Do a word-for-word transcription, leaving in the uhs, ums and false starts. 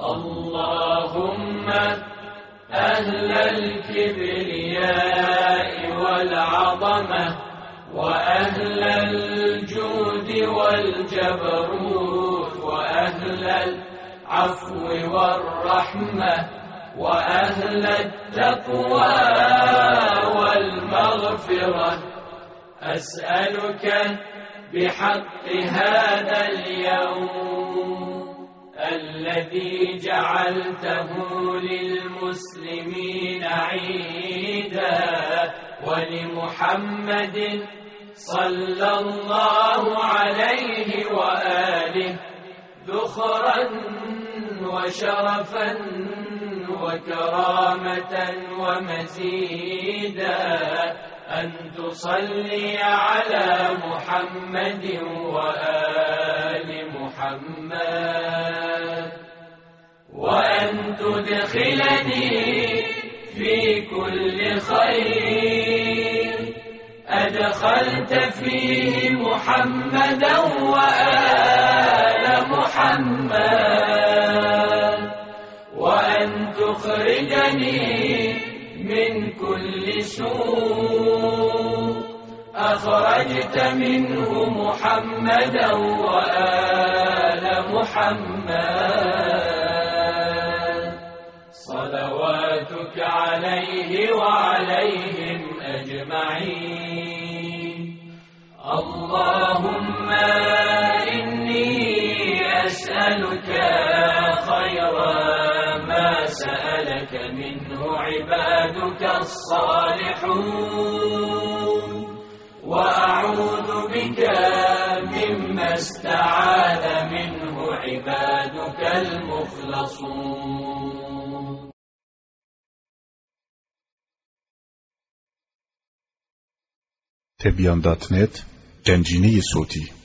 اللهم أهل الكبرياء والعظمة وأهل الجود والجبروت وأهل العفو والرحمة وأهل التقوى والمغفرة، أسألك بحق هذا اليوم الذي جعلته للمسلمين عيدا ولمحمد صلى الله عليه وآله ذخرا وشرفا وكرامة ومزيدا، أن تصلي على محمد وآل محمد، وأن تدخلني في كل خير أدخلت فيه محمدا وآل محمد، وأن تخرجني من كل سوء أخرجت منه محمدا وآل محمد، صلواتك عليه وعليهم أجمعين. اللهم إني أسألك خير ما سألك منه عبادك الصالحون، وأعوذ بك مما استعاذ منه عبادك المخلصون. تبيان دوت نت جنجيني صوتي